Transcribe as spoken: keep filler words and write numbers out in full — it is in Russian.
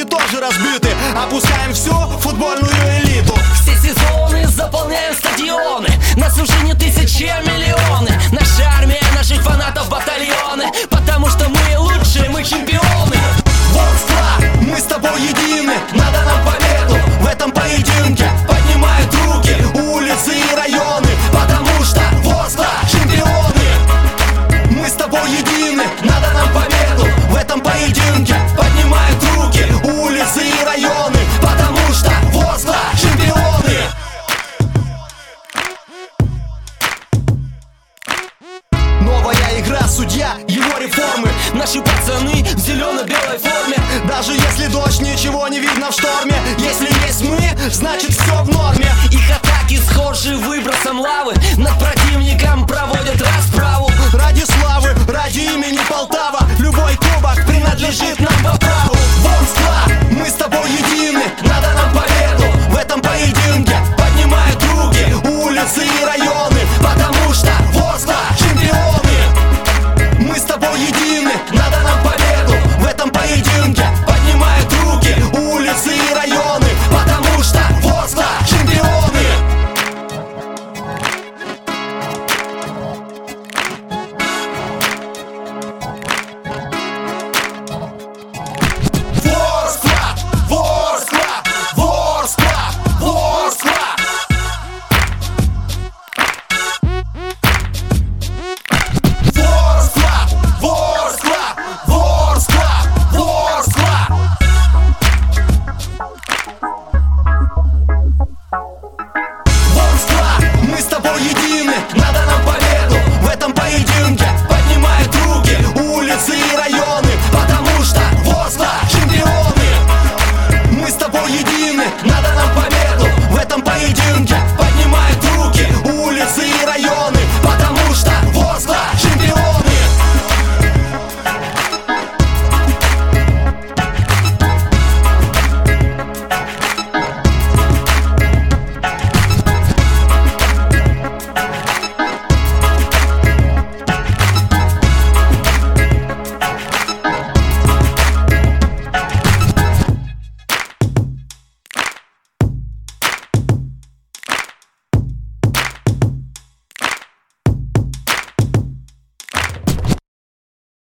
руки тоже разбиты. Опускаем всю футбольную элиту. Все сезоны заполняем стадионы. Нас уже не тысячи, а миллионы. Наша армия, наших фанатов батальоны. Потому что мы лучшие, мы чемпионы. Ворскла, мы с тобой едины. Надо нам победу в этом поединке. Поднимают руки улицы и районы. Потому что Ворскла чемпионы. Мы с тобой едины. Надо нам победу в этом поединке. Поднимают руки улицы и районы. Потому что Ворскла чемпионы. Новая игра, судья, его реформы. Наши пацаны в зелено-белой форме. Даже если дождь, ничего не видно в шторме. Если есть мы, значит все в норме. Их атаки схожи выбросом лавы. Над противником проводят расправу. Ради славы, ради имени Полтава. Любой кубок приносит